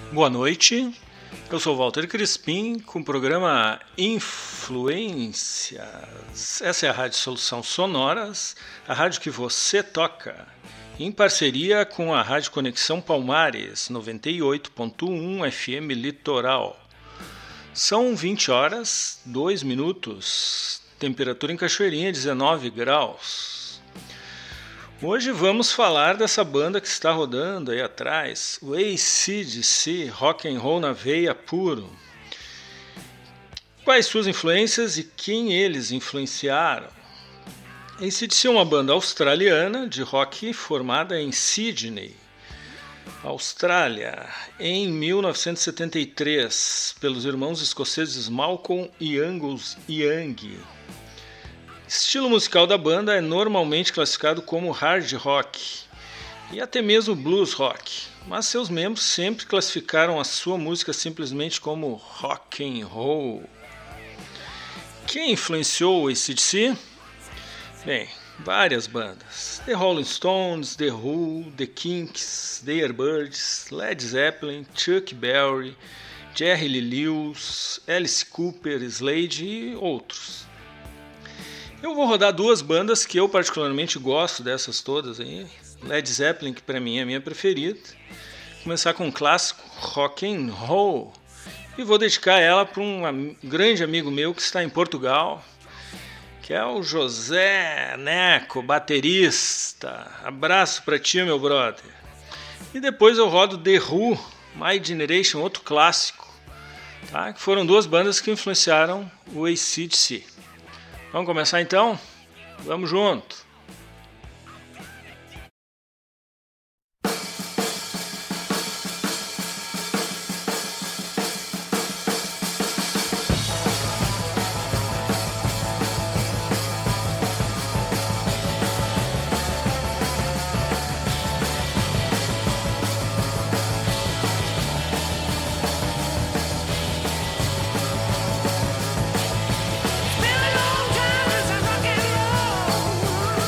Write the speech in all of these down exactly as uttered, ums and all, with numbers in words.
Boa noite, eu sou Walter Crispim com o programa Influências. Essa é a Rádio Solução Sonoras, a rádio que você toca, em parceria com a Rádio Conexão Palmares, noventa e oito ponto um F M Litoral. São vinte horas, dois minutos, temperatura em Cachoeirinha dezenove graus. Hoje vamos falar dessa banda que está rodando aí atrás, o A C D C, rock and roll na veia puro. Quais suas influências e quem eles influenciaram? A C D C é uma banda australiana de rock formada em Sydney, Austrália, em mil novecentos e setenta e três, pelos irmãos escoceses Malcolm e Angus Young. Estilo musical da banda é normalmente classificado como hard rock e até mesmo blues rock, mas seus membros sempre classificaram a sua música simplesmente como rock and roll. Quem influenciou o A C D C? Bem, várias bandas: The Rolling Stones, The Who, The Kinks, The Yardbirds, Led Zeppelin, Chuck Berry, Jerry Lee Lewis, Alice Cooper, Slade e outros. Eu vou rodar duas bandas que eu particularmente gosto dessas todas aí. Led Zeppelin, que para mim é a minha preferida. Vou começar com um clássico, rock and roll. E vou dedicar ela para um grande amigo meu que está em Portugal, que é o José Neco, baterista. Abraço para ti, meu brother. E depois eu rodo The Who, My Generation, outro clássico, tá? Que foram duas bandas que influenciaram o A C D C. Vamos começar então? Vamos junto! Been a long time since I rock and roll.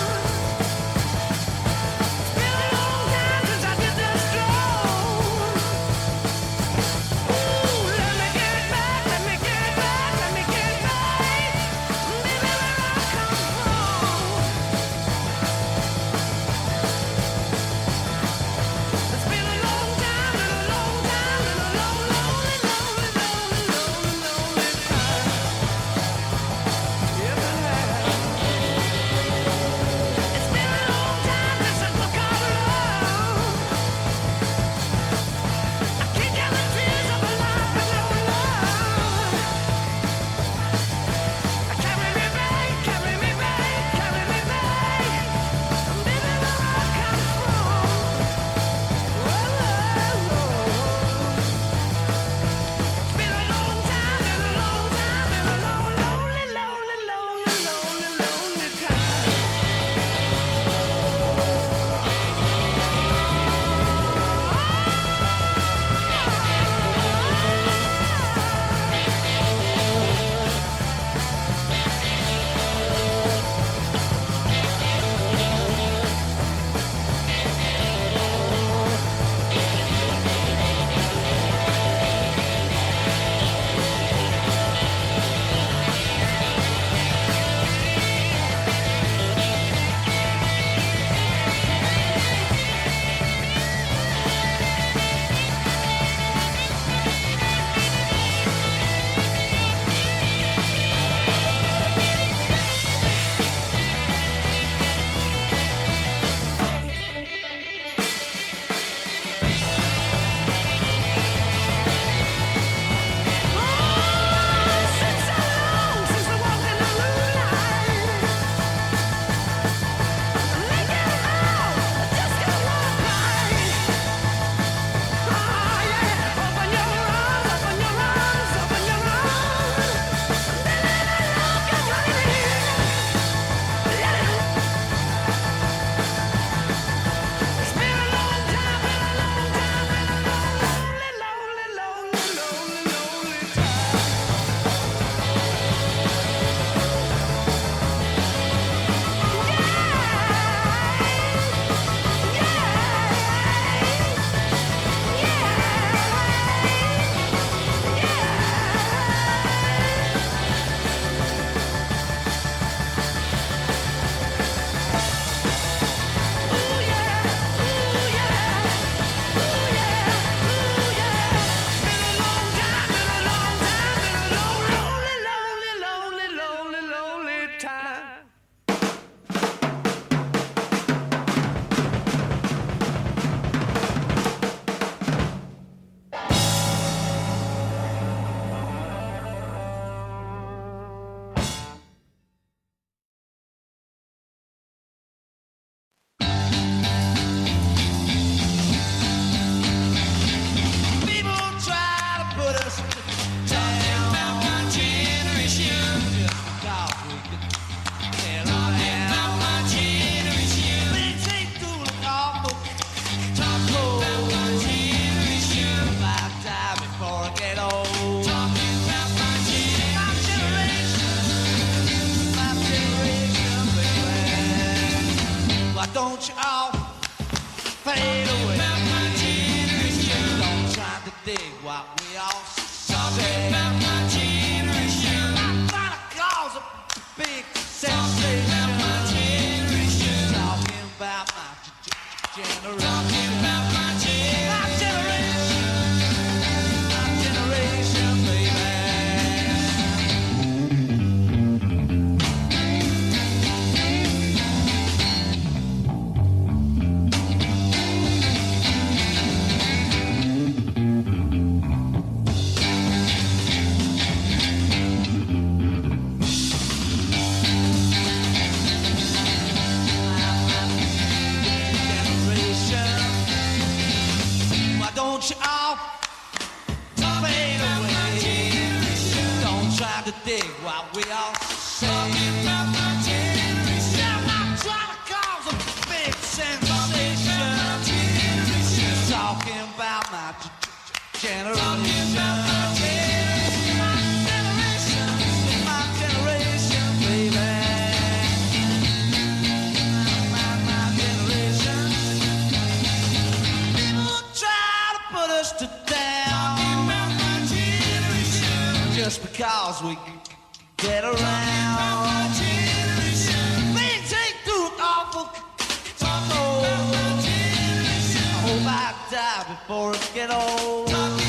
dig what we all say. Talking about my generation. I'm trying to cause a big sensation. Talking about my generation. Talking about my generation. Talking about my generation. My generation. My generation, baby. Don't you all fade away. Don't try to dig what we all say. Talking about my generation. I'm not trying to cause a big sensation. Talking about my generation. Talking about my generation. My generation, baby. My, my generation. Put us to down just because we get around. Things ain't too awful. Oh, I hope I die before it get old.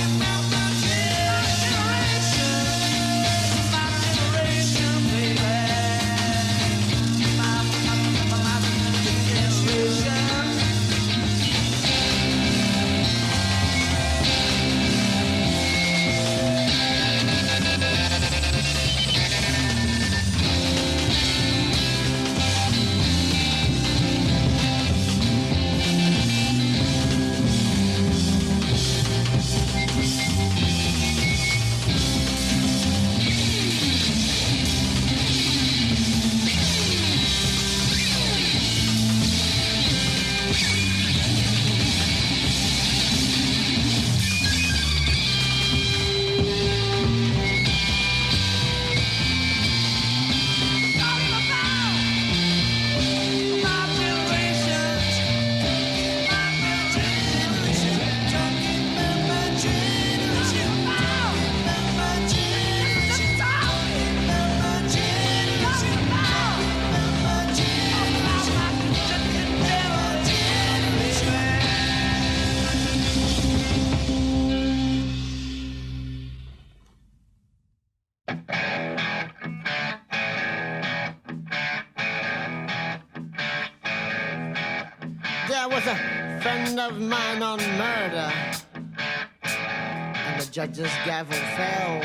There was a friend of mine on murder, and the judge's gavel fell.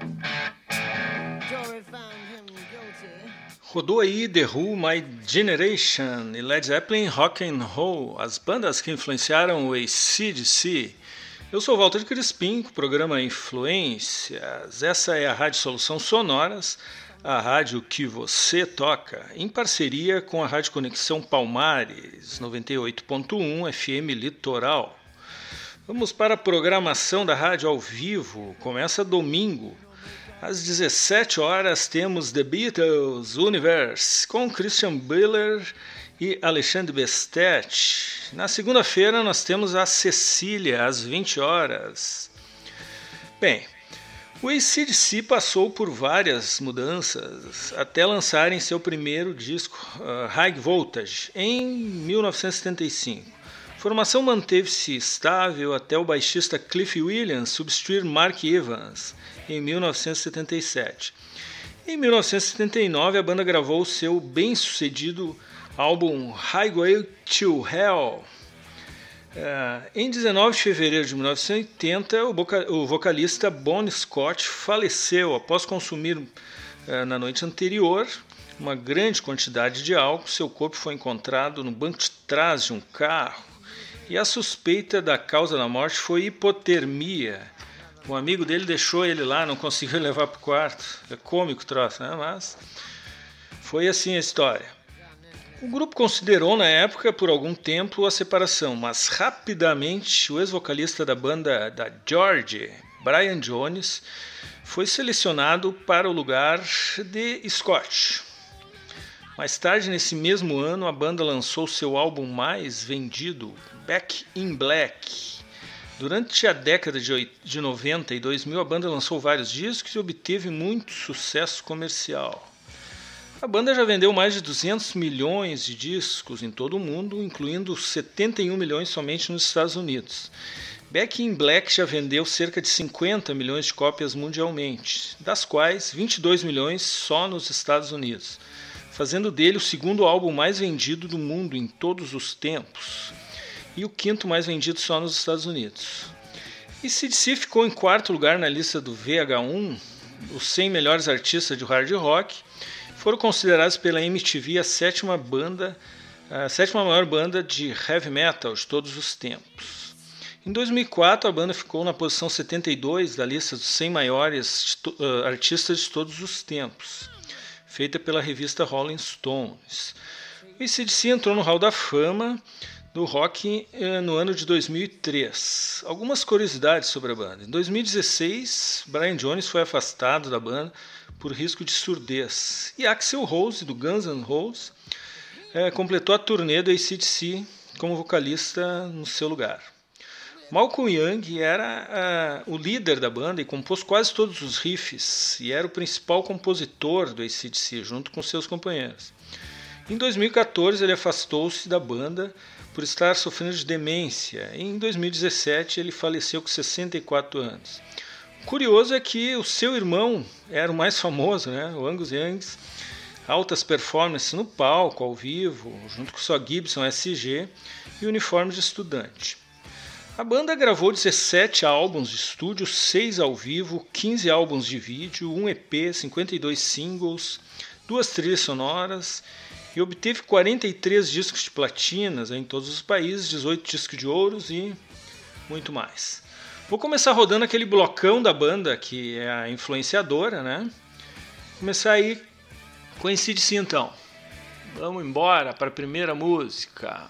Jury found him guilty. Rodou aí The Who, My Generation e Led Zeppelin, Rock and Roll, as bandas que influenciaram o A C D C. Eu sou o Walter Crispim, com o programa Influências. Essa é a Rádio Solução Sonoras, a rádio que você toca, em parceria com a Rádio Conexão Palmares, noventa e oito ponto um F M Litoral. Vamos para a programação da rádio ao vivo. Começa domingo. Às dezessete horas temos The Beatles Universe, com Christian Bieler e Alexandre Bestet. Na segunda-feira nós temos a Cecília, às vinte horas. Bem, o A C D C passou por várias mudanças até lançarem seu primeiro disco, uh, High Voltage, em mil novecentos e setenta e cinco. A formação manteve-se estável até o baixista Cliff Williams substituir Mark Evans em mil novecentos e setenta e sete. Em mil novecentos e setenta e nove, a banda gravou seu bem-sucedido álbum Highway to Hell. Uh, em dezenove de fevereiro de mil novecentos e oitenta, o, boca- o vocalista Bon Scott faleceu após consumir uh, na noite anterior uma grande quantidade de álcool. Seu corpo foi encontrado no banco de trás de um carro e a suspeita da causa da morte foi hipotermia. Um amigo dele deixou ele lá, não conseguiu levar para o quarto. É cômico o troço, né? Mas foi assim a história. O grupo considerou na época por algum tempo a separação, mas rapidamente o ex-vocalista da banda da George, Brian Jones, foi selecionado para o lugar de Scott. Mais tarde, nesse mesmo ano, a banda lançou seu álbum mais vendido, Back in Black. Durante a década de noventa e dois mil, a banda lançou vários discos e obteve muito sucesso comercial. A banda já vendeu mais de duzentos milhões de discos em todo o mundo, incluindo setenta e um milhões somente nos Estados Unidos. Back in Black já vendeu cerca de cinquenta milhões de cópias mundialmente, das quais vinte e dois milhões só nos Estados Unidos, fazendo dele o segundo álbum mais vendido do mundo em todos os tempos e o quinto mais vendido só nos Estados Unidos. A C D C ficou em quarto lugar na lista do V H um, os cem melhores artistas de hard rock. Foram considerados pela M T V a sétima banda, a sétima maior banda de heavy metal de todos os tempos. Em dois mil e quatro, a banda ficou na posição setenta e dois da lista dos cem maiores uh, artistas de todos os tempos, feita pela revista Rolling Stones. O A C D C entrou no Hall da Fama do rock uh, no ano de dois mil e três. Algumas curiosidades sobre a banda. Em dois mil e dezesseis, Brian Jones foi afastado da banda por risco de surdez. E Axl Rose, do Guns N' Roses, é, completou a turnê do A C D C como vocalista no seu lugar. Malcolm Young era uh, o líder da banda e compôs quase todos os riffs, e era o principal compositor do A C D C, junto com seus companheiros. Em dois mil e quatorze, ele afastou-se da banda por estar sofrendo de demência, e em dois mil e dezessete ele faleceu com sessenta e quatro anos. Curioso é que o seu irmão era o mais famoso, né? O Angus Young, altas performances no palco, ao vivo, junto com sua Gibson S G e uniforme de estudante. A banda gravou dezessete álbuns de estúdio, seis ao vivo, quinze álbuns de vídeo, um E P, cinquenta e dois singles, duas trilhas sonoras e obteve quarenta e três discos de platinas em todos os países, dezoito discos de ouros e muito mais. Vou começar rodando aquele blocão da banda, que é a influenciadora, né? Começar aí com A C D C então. Vamos embora para a primeira música.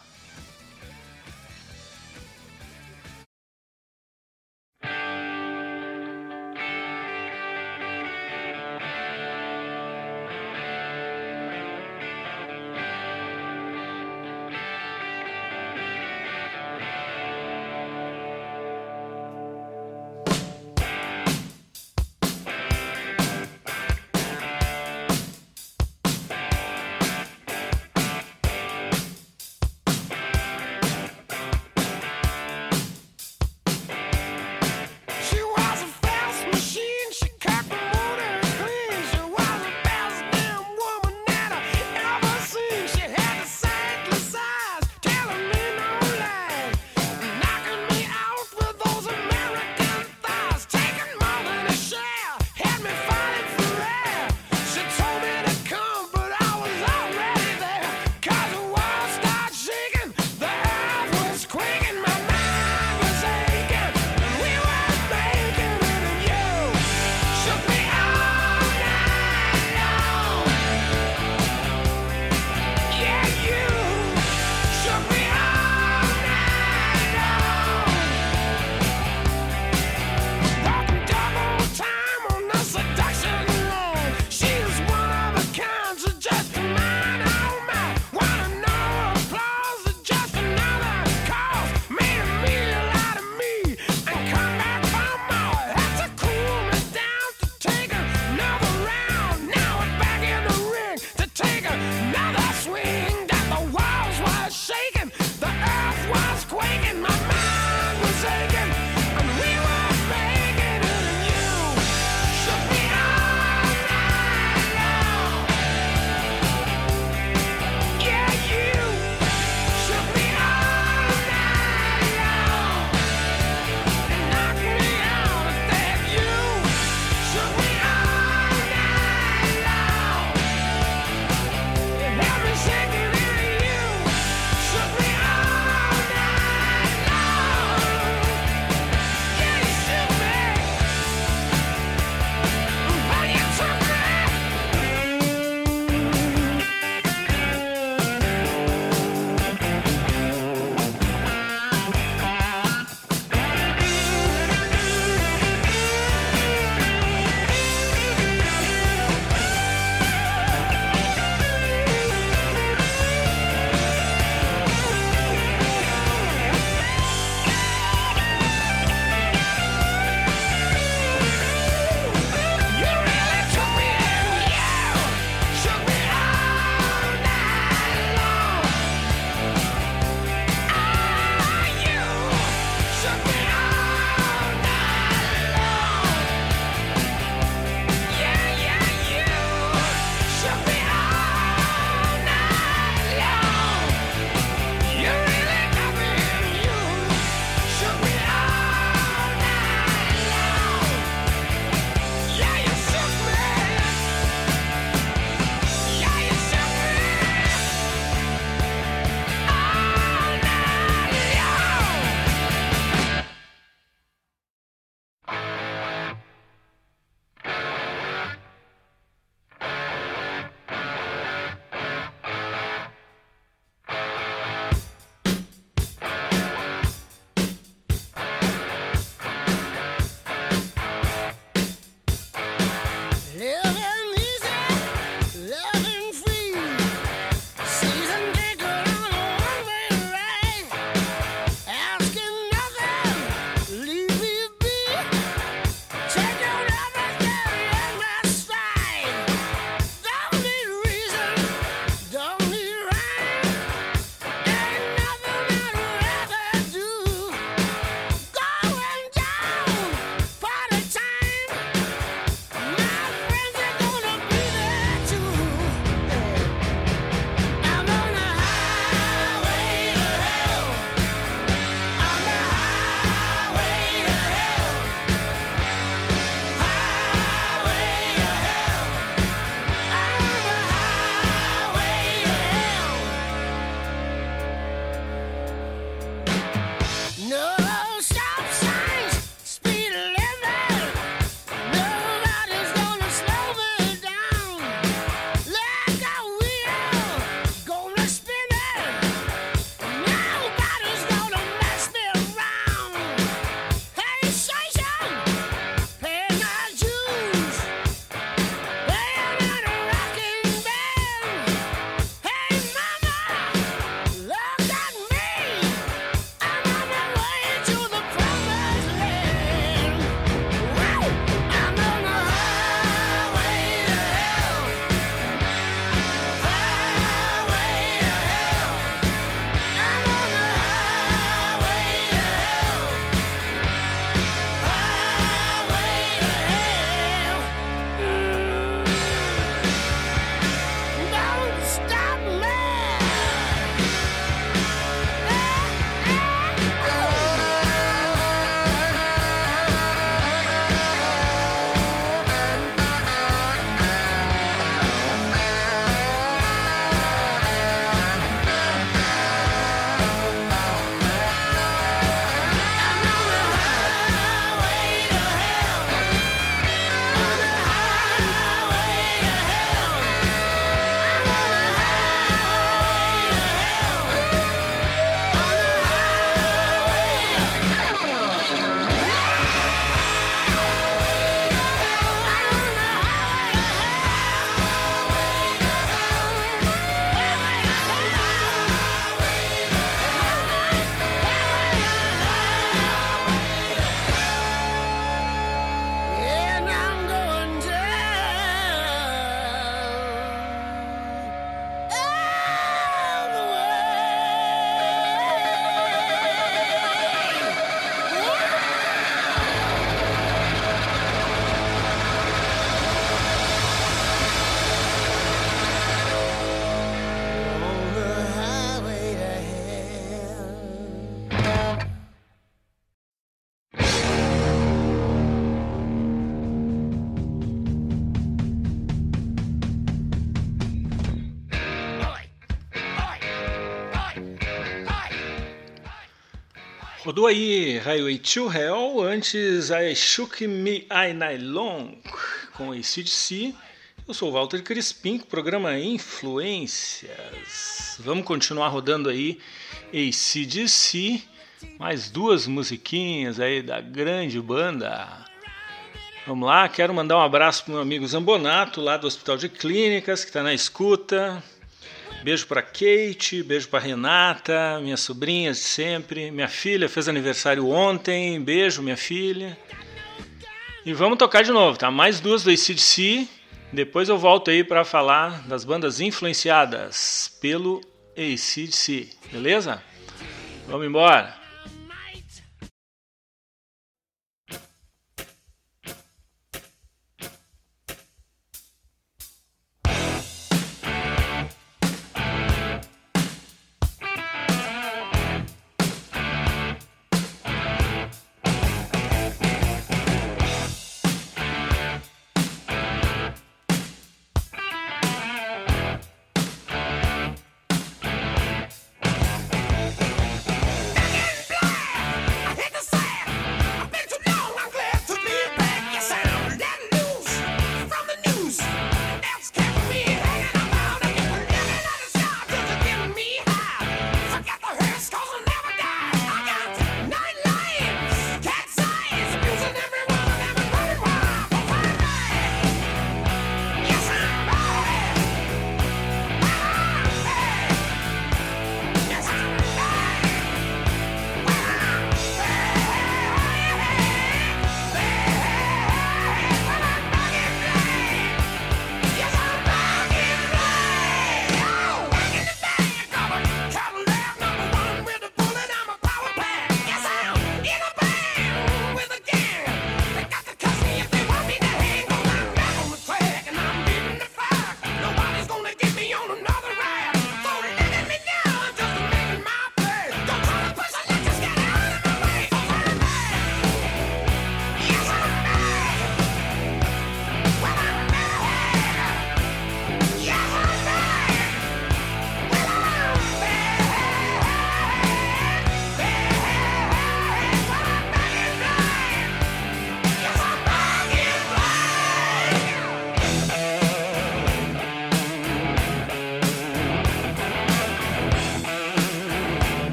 Rodou aí Highway to Hell, antes I Shook Me I Nylon com A C D C. Eu sou o Walter Crispim, programa Influências. Vamos continuar rodando aí A C D C, mais duas musiquinhas aí da grande banda. Vamos lá, quero mandar um abraço para o meu amigo Zambonato, lá do Hospital de Clínicas, que está na escuta. Beijo para Kate, beijo para Renata, minhas sobrinhas de sempre. Minha filha fez aniversário ontem, beijo minha filha. E vamos tocar de novo, tá? Mais duas do A C D C. Depois eu volto aí para falar das bandas influenciadas pelo A C D C, beleza? Vamos embora.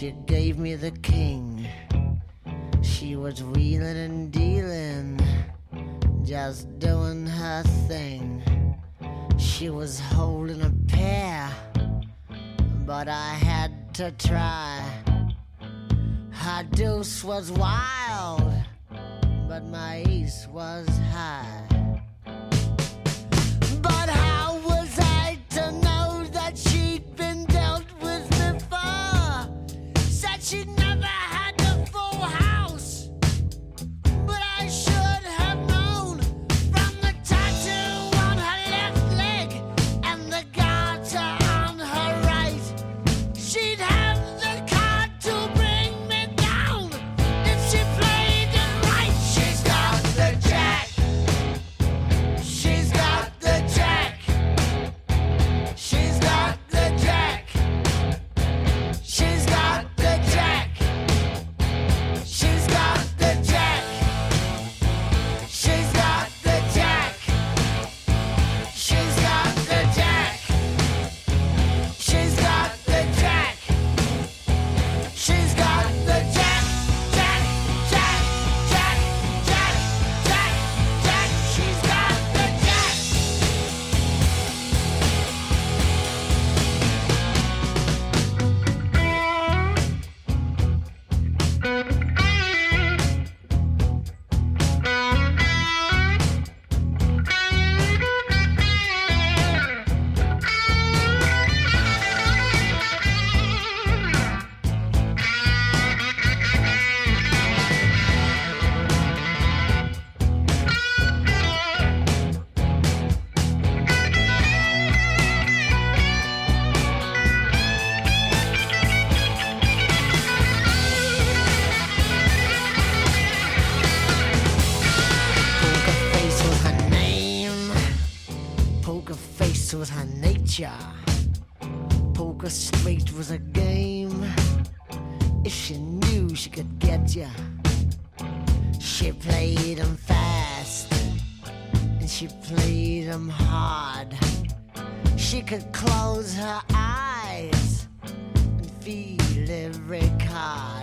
She gave me the king. She was wheeling and dealing, just doing her thing. She was holding a pair, but I had to try. Her deuce was wild, but my ace was high. But how was I to know that she'd been dealt with before? Said she'd never had the full house, but I should have known from the tattoo on her left leg and the garter on her right. She'd have the card to bring me down if she played it right. She's got the jack. She's got the jack. She's got the jack. She's got the jack. She's got the jack. She's got the jack. She's got the jack. She's got the jack. She's got the jack. Jack, jack, jack, jack, jack, jack. She's got the jack. Poker face was her name. Poker face was her nature. Poker straight was a game. If she knew she could get ya, she played 'em fast and she played 'em hard. She could close her eyes and feel every card.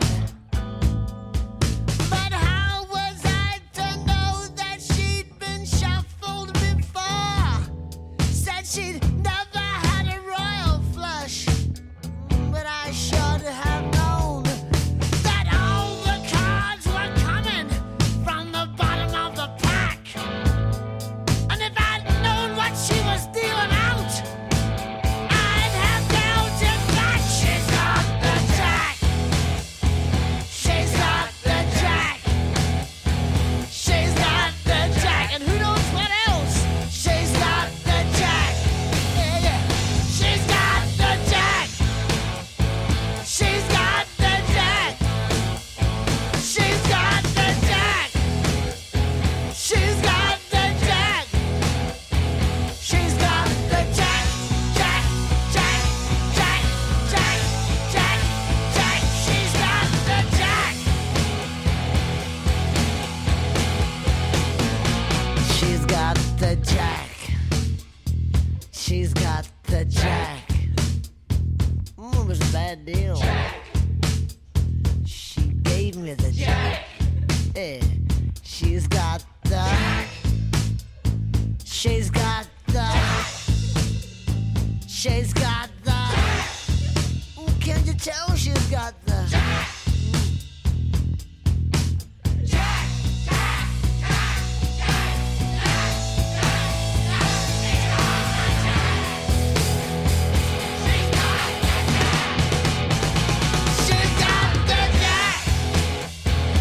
But how was I to know that she'd been shuffled before? Said she'd never had a royal flush, but I should have known that all the cards were coming from the bottom of the pack. And if I'd known what she was dealing out, I'd have dealt it back. She's got the jack. She's got the jack. She's got the jack. And who knows what else? She's got the jack. Yeah, yeah. She's got the jack. She's got the jack. She's got the jack. She's got the jack. She's got the jack. Jack, jack, jack, jack, jack, jack. She's got the jack. She's got the jack. She's got the jack. Mm, it was a bad deal. She gave me the jack. Yeah. She's got the. She's got the. She's got the. Ooh, can't you tell she's got the. She's got the jack.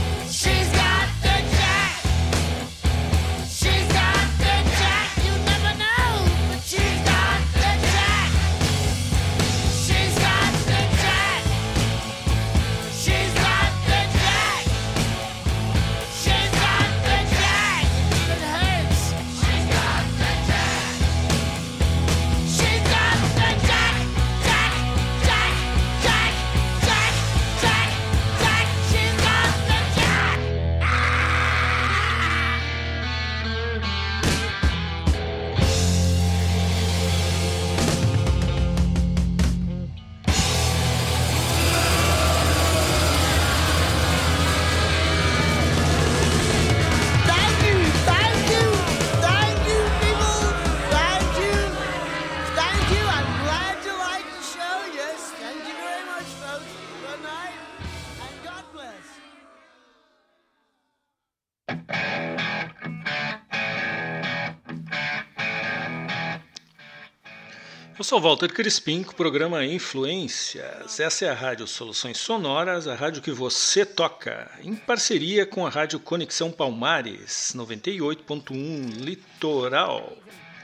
Eu sou Walter Crispim, com o programa Influências. Essa é a Rádio Soluções Sonoras, a rádio que você toca, em parceria com a Rádio Conexão Palmares, noventa e oito ponto um Litoral.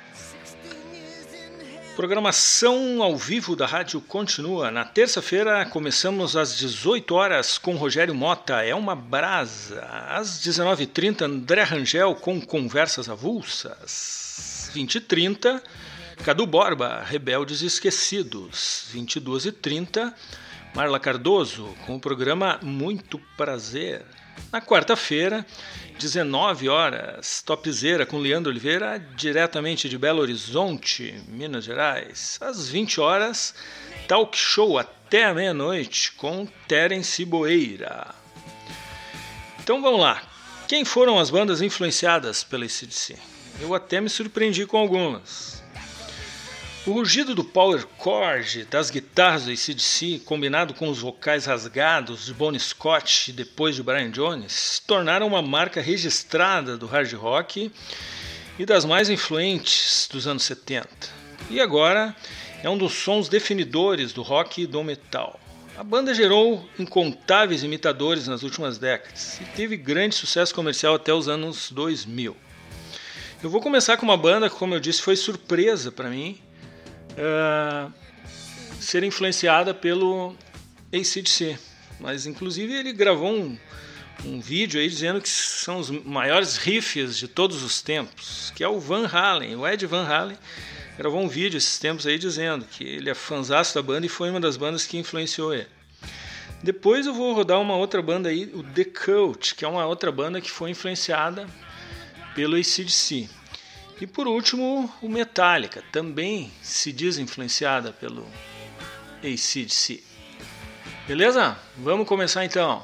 Programação ao vivo da rádio continua. Na terça-feira começamos às dezoito horas com Rogério Mota, É uma Brasa. Às dezenove e trinta, André Rangel com Conversas Avulsas. vinte e trinta, Cadu Borba, Rebeldes Esquecidos. vinte e duas e trinta, Marla Cardoso com o programa Muito Prazer. Na quarta-feira, dezenove horas, Topzera com Leandro Oliveira, diretamente de Belo Horizonte, Minas Gerais. Às vinte horas, Talk Show até a meia-noite com Terence Boeira. Então vamos lá. Quem foram as bandas influenciadas pela A C D C? Eu até me surpreendi com algumas. O rugido do power chord das guitarras do A C D C, combinado com os vocais rasgados de Bon Scott e depois de Brian Jones, se tornaram uma marca registrada do hard rock e das mais influentes dos anos setenta. E agora é um dos sons definidores do rock e do metal. A banda gerou incontáveis imitadores nas últimas décadas e teve grande sucesso comercial até os anos dois mil. Eu vou começar com uma banda que, como eu disse, foi surpresa para mim, Uh, ser influenciada pelo A C D C, mas inclusive ele gravou um, um vídeo aí dizendo que são os maiores riffs de todos os tempos, que é o Van Halen. O Ed Van Halen gravou um vídeo esses tempos aí dizendo que ele é fãzaço da banda e foi uma das bandas que influenciou ele. Depois eu vou rodar uma outra banda aí, o The Cult, que é uma outra banda que foi influenciada pelo A C D C. E por último, o Metallica, também se diz influenciada pelo A C D C. Beleza? Vamos começar então.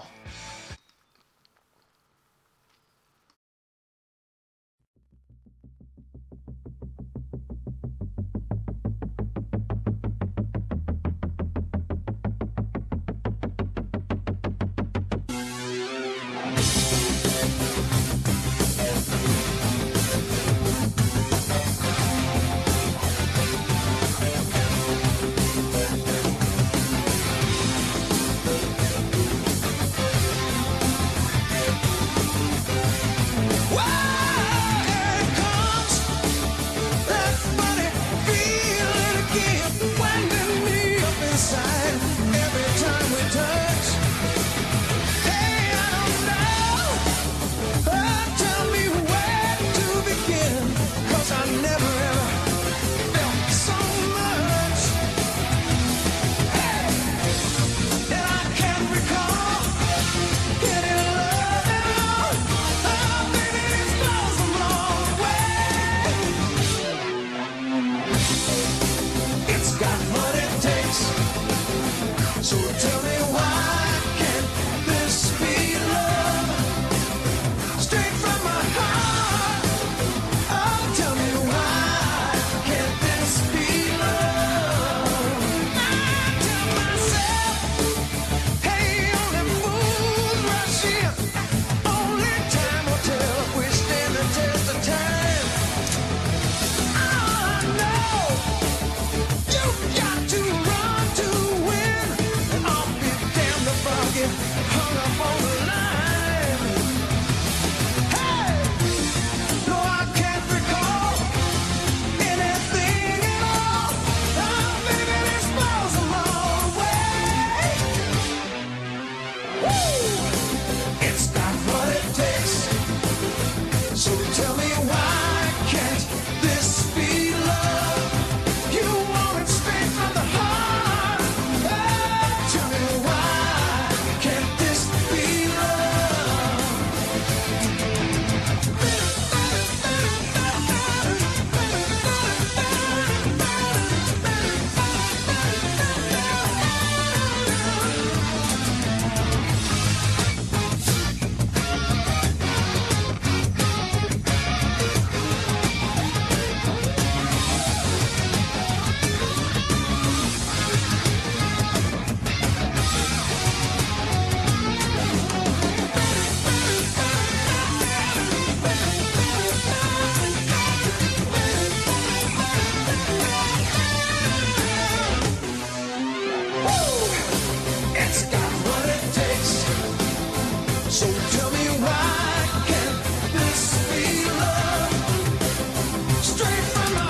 So tell me why can't this be love? Straight from my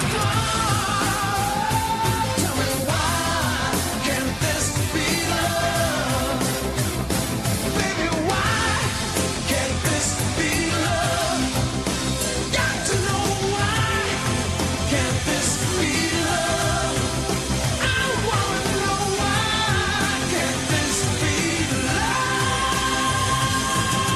heart. Tell me why can't this be love? Baby, why can't this be love? Got to know why can't this be love? I wanna know why can't this be love?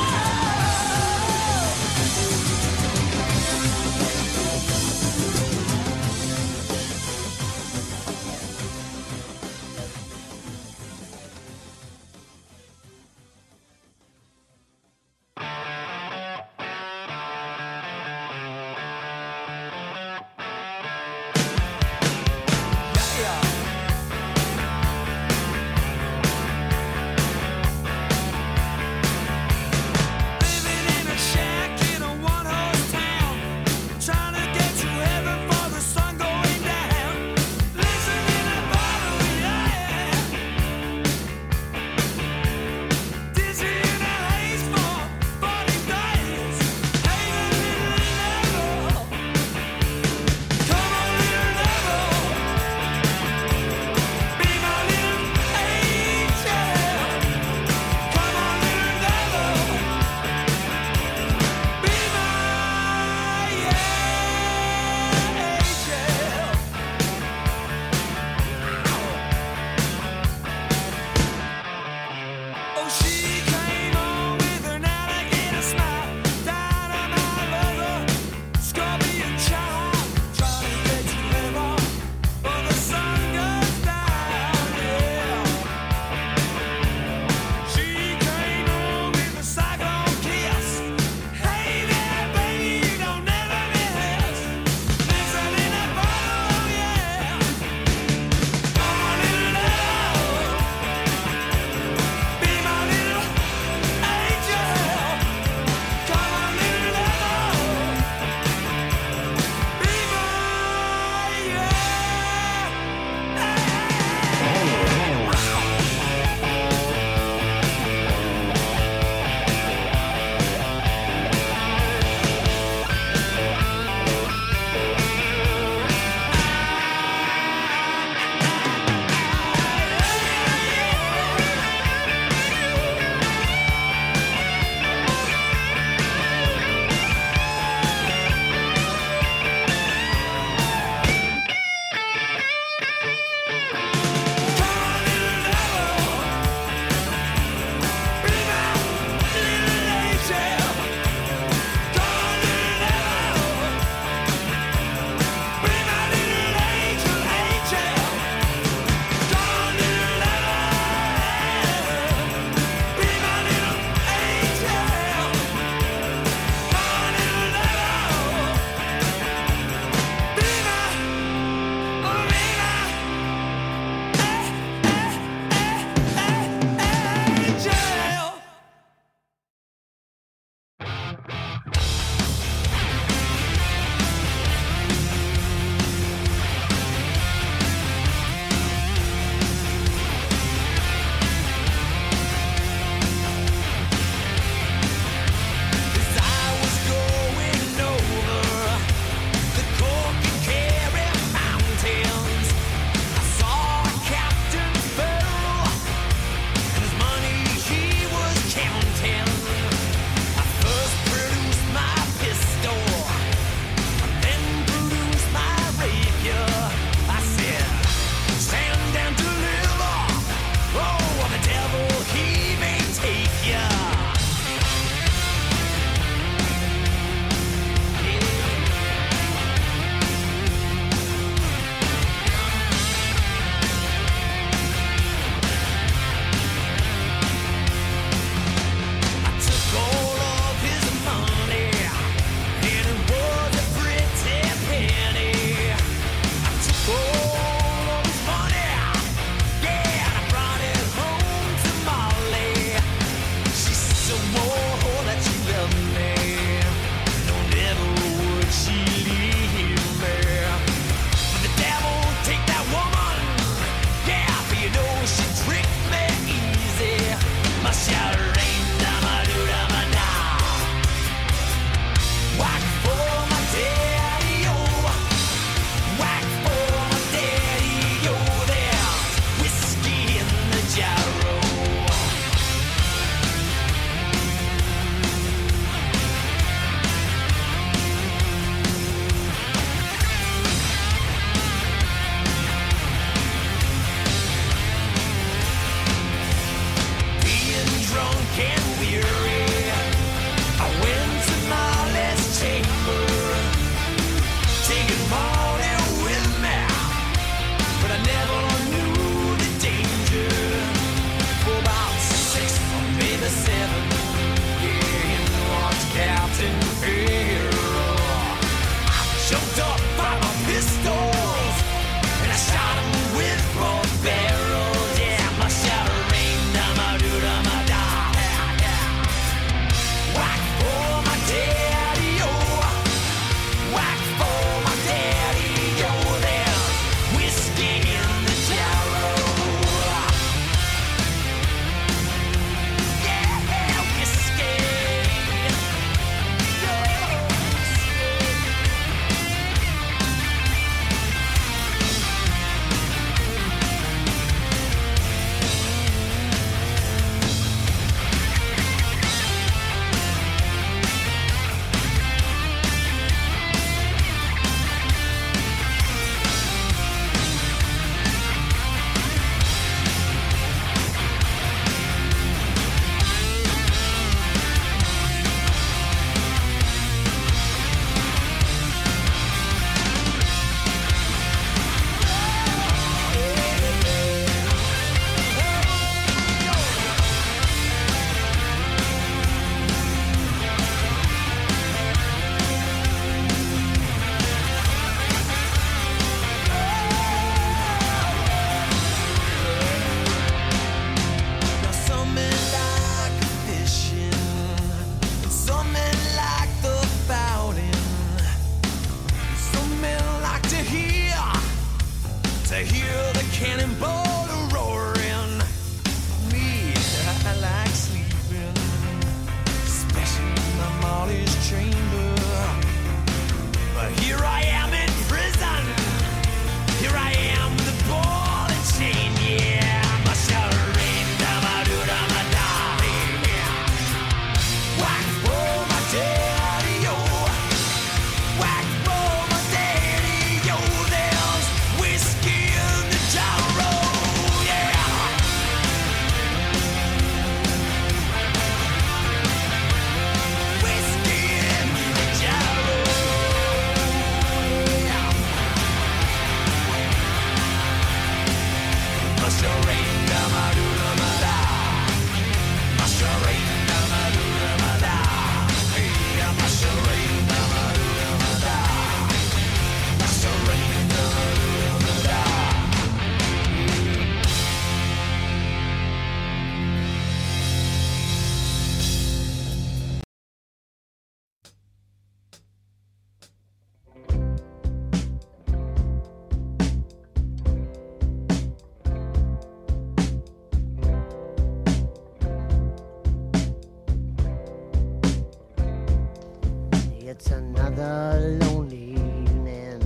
it's another lonely evening.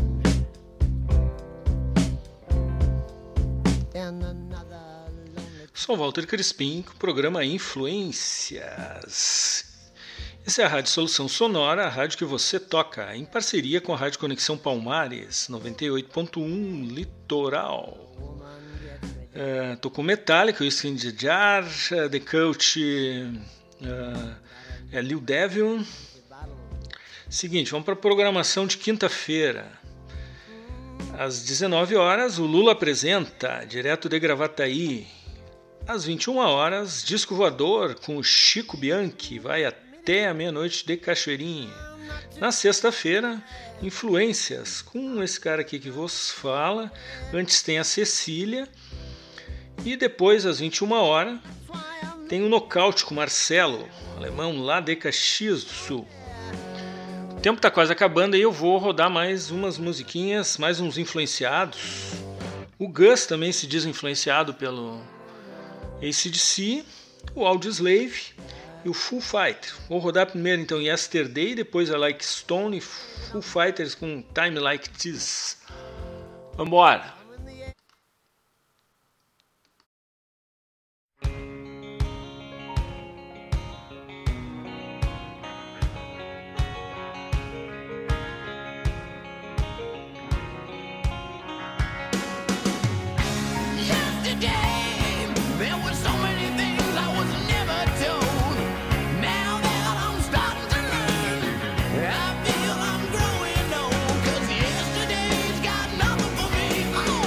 And another lonely... Sou Walter Crispim, com o programa Influências. Essa é a Rádio Solução Sonora, a rádio que você toca, em parceria com a Rádio Conexão Palmares, noventa e oito ponto um Litoral. Uh, tô com Metallica, Whiskey in the Jar, uh, The Coach, uh, é Lil Devil. Seguinte, vamos para a programação de quinta-feira. Às dezenove horas, o Lula apresenta, direto de Gravataí. Às vinte e uma horas, Disco Voador com o Chico Bianchi, vai até a meia-noite de Cachoeirinha. Na sexta-feira, Influências, com esse cara aqui que vos fala. Antes tem a Cecília. E depois, às vinte e uma horas, tem o Nocaute com o Marcelo, alemão lá de Caxias do Sul. O tempo está quase acabando e eu vou rodar mais umas musiquinhas, mais uns influenciados. O Gus também se diz influenciado pelo A C D C, o Audioslave e o Foo Fighters. Vou rodar primeiro então Yesterday, depois a Like Stone e Foo Fighters com Time Like This. Vambora! I feel I'm growing old, 'cause yesterday's got nothing for me. Oh.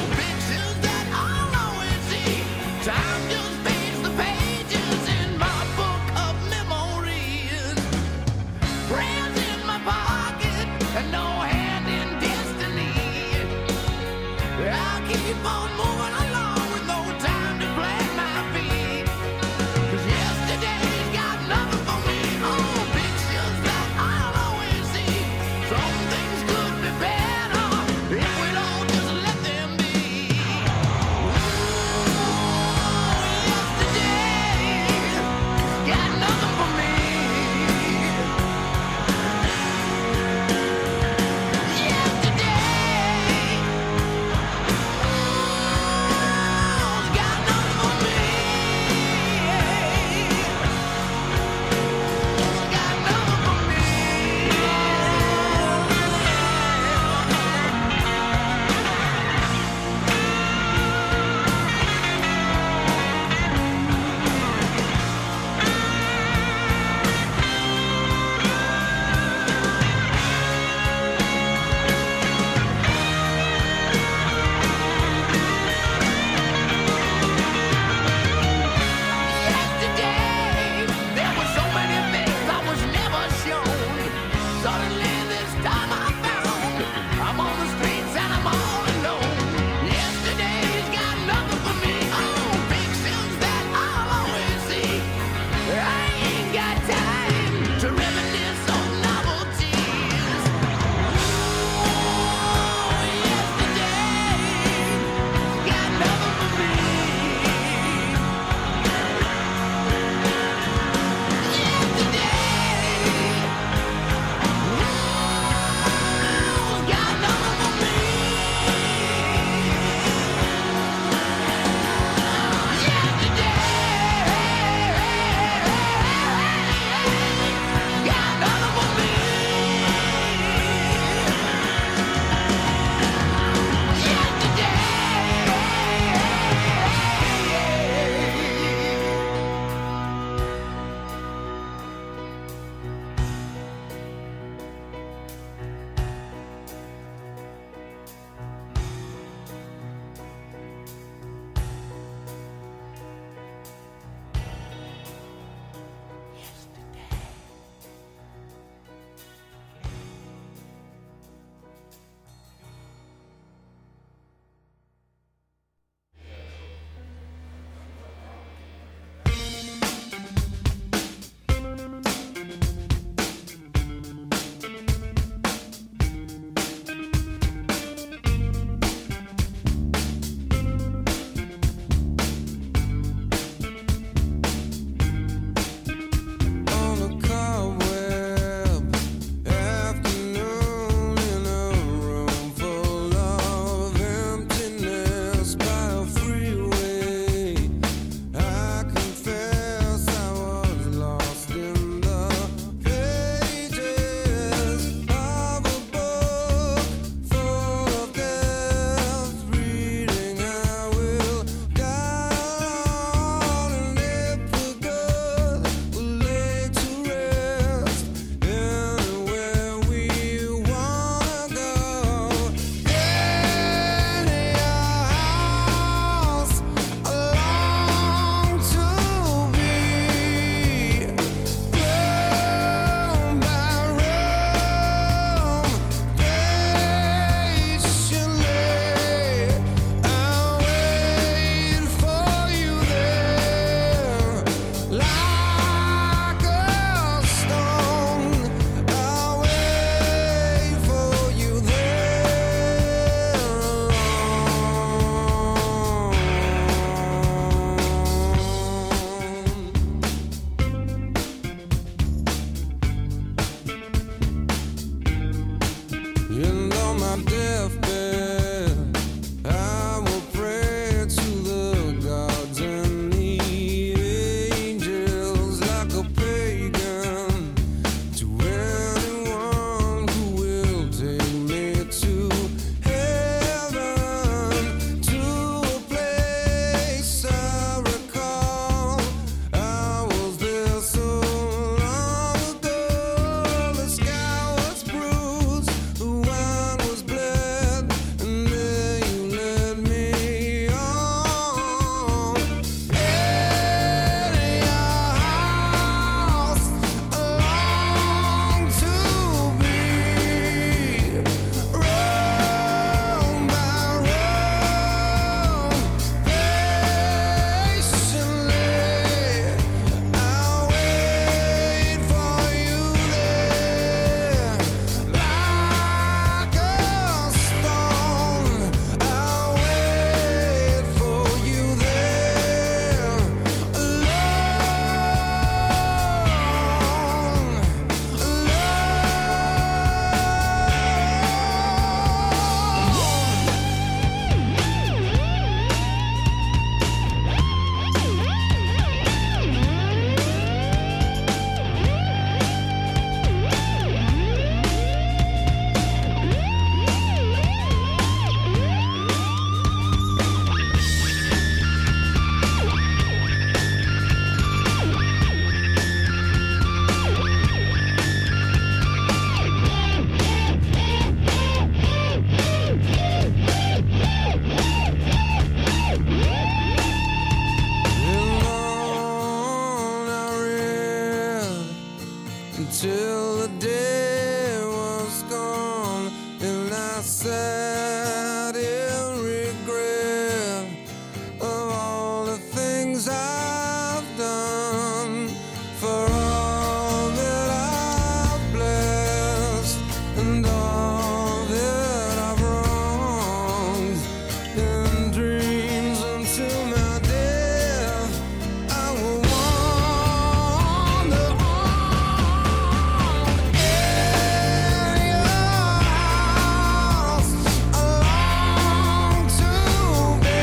until the day was gone, and I sat in regret of all the things I've done, for all that I've blessed and all that I've wronged. In dreams until my death, I will wander on in your house, along to be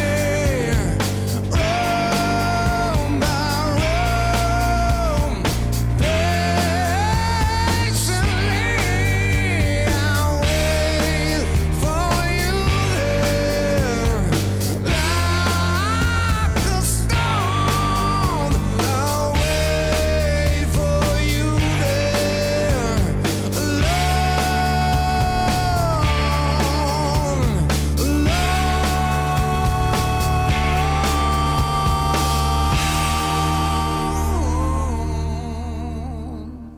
room by room. Patiently I'll wait for you there, like a stone. I'll wait for you there, alone, alone.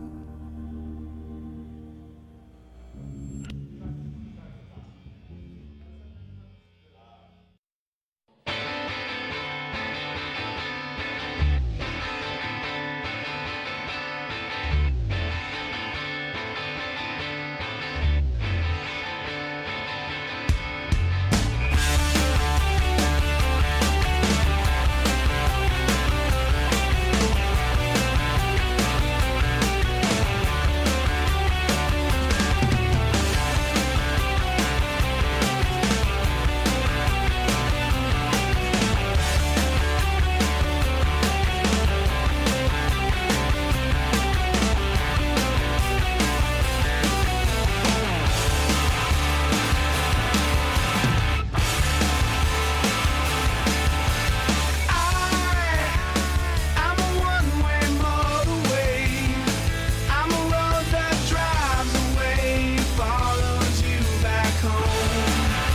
I'm a one-way motorway. I'm a road that drives away, follows you back home.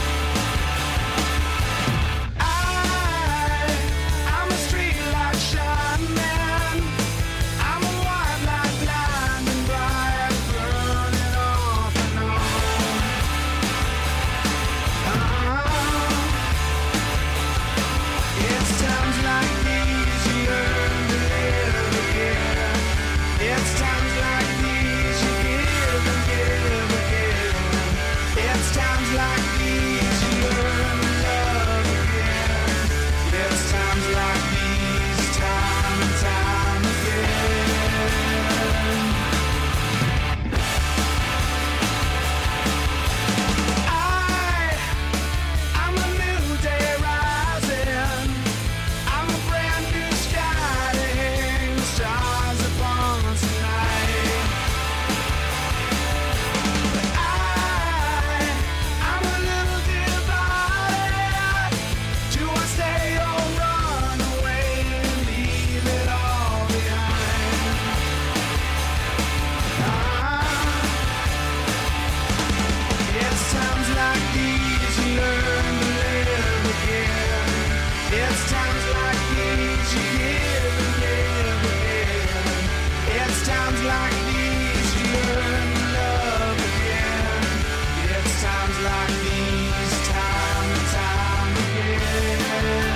I, I'm a street light shining man. I'm a white light blinding bright, burning off and on. It's times like these you learn to live again. It's times like these you give and give again. It's times like these you learn to love again. It's times like these, time and time again. I, I'm a new day rising. I'm a brand new sky to hang the stars upon tonight. I, I'm a little divided. Do I stay or run away and leave it all behind? Ah, it's times like these you learn to live again. It's times like these you give and give again. It's times like these you learn to love again. It's times like these, time and time again.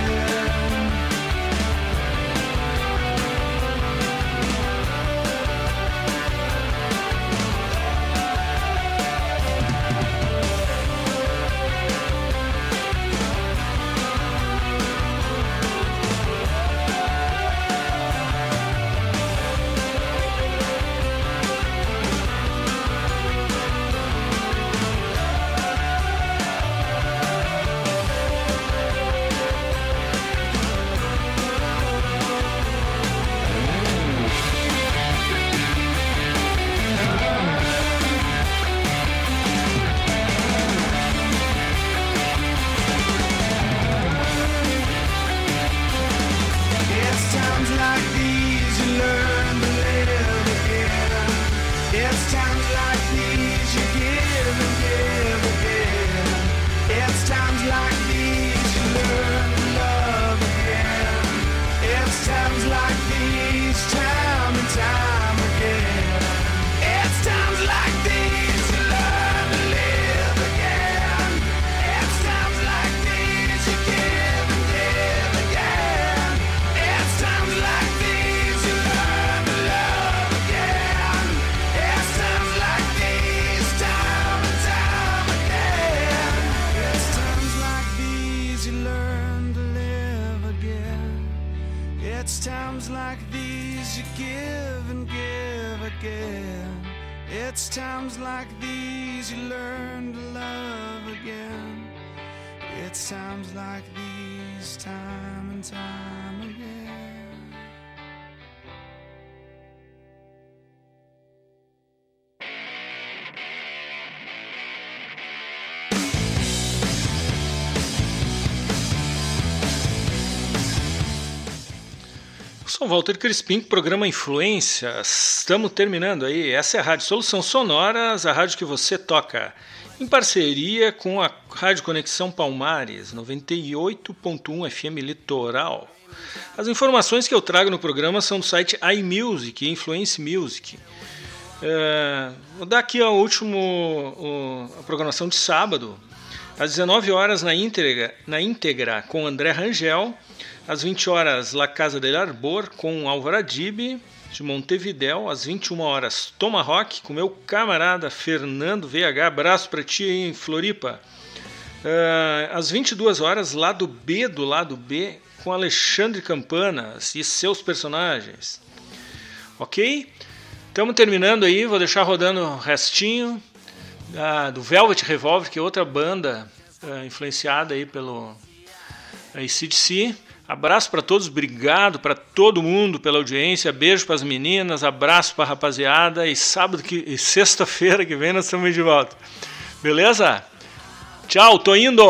It's times like these you learn to love again. It's times like these, time and time again. Sou Walter Crispim, programa Influência. Estamos terminando aí. Essa é a Rádio Solução Sonoras, a rádio que você toca, em parceria com a Rádio Conexão Palmares, noventa e oito ponto um F M Litoral. As informações que eu trago no programa são do site iMusic, Influence Music. É, vou dar aqui a última a programação de sábado, às dezenove horas na íntegra, na íntegra com André Rangel. Às vinte horas, La Casa del Arbor, com Álvaro Adib, de Montevidéu. Às vinte e uma horas, Tomahawk, com meu camarada Fernando V H. Abraço para ti aí em Floripa. Uh, às vinte e duas horas, Lado B do Lado B, com Alexandre Campanas e seus personagens. Ok? Estamos terminando aí, vou deixar rodando o restinho uh, do Velvet Revolver, que é outra banda uh, influenciada aí pelo A C D C. Abraço para todos, obrigado para todo mundo pela audiência, beijo para as meninas, abraço para a rapaziada e sábado que, e sexta-feira que vem nós estamos de volta. Beleza? Tchau, tô indo!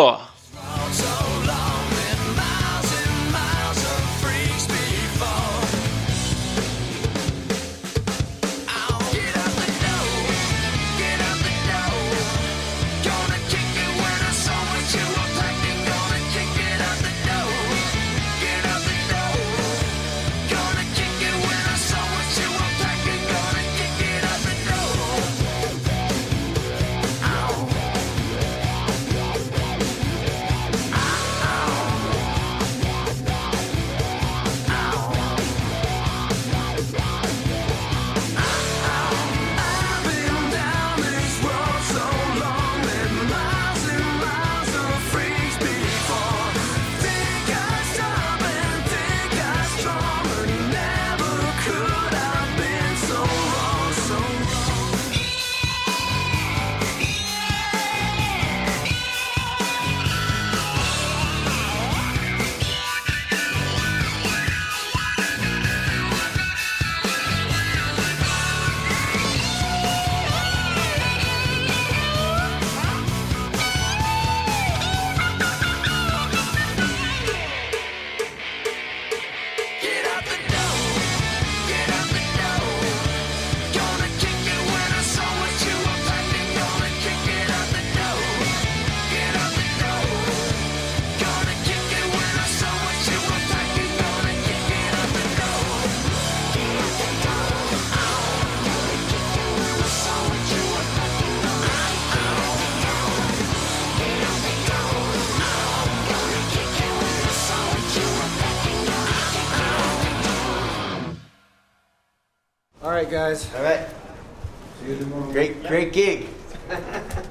All right, guys. All right. See you tomorrow. Great, great gig.